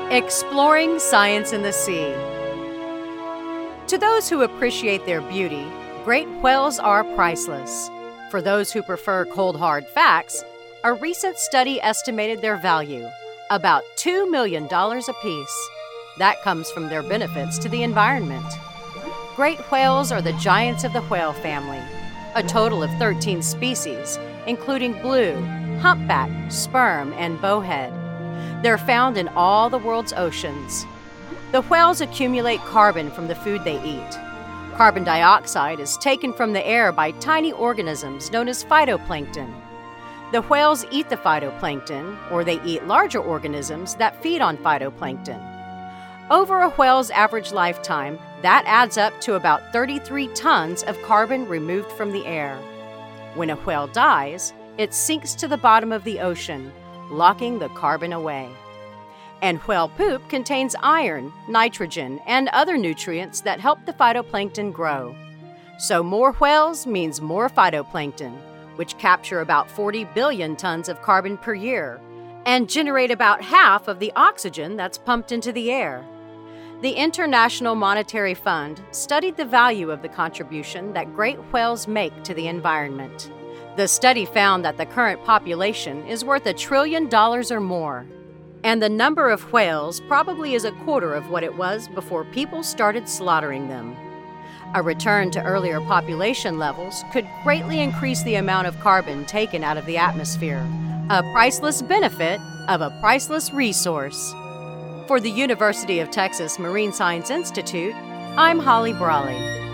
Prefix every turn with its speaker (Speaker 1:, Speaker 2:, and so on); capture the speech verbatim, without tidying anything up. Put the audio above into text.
Speaker 1: Exploring Science in the Sea. To those who appreciate their beauty, great whales are priceless. For those who prefer cold hard facts, a recent study estimated their value, about two million dollars apiece. That comes from their benefits to the environment. Great whales are the giants of the whale family, a total of thirteen species, including blue, humpback, sperm, and bowhead. They're found in all the world's oceans. The whales accumulate carbon from the food they eat. Carbon dioxide is taken from the air by tiny organisms known as phytoplankton. The whales eat the phytoplankton, or they eat larger organisms that feed on phytoplankton. Over a whale's average lifetime, that adds up to about thirty-three tons of carbon removed from the air. When a whale dies, it sinks to the bottom of the ocean, locking the carbon away. And whale poop contains iron, nitrogen, and other nutrients that help the phytoplankton grow. So more whales means more phytoplankton, which capture about forty billion tons of carbon per year and generate about half of the oxygen that's pumped into the air. The International Monetary Fund studied the value of the contribution that great whales make to the environment. The study found that the current population is worth a trillion dollars or more, and the number of whales probably is a quarter of what it was before people started slaughtering them. A return to earlier population levels could greatly increase the amount of carbon taken out of the atmosphere, a priceless benefit of a priceless resource. For the University of Texas Marine Science Institute, I'm Holly Brawley.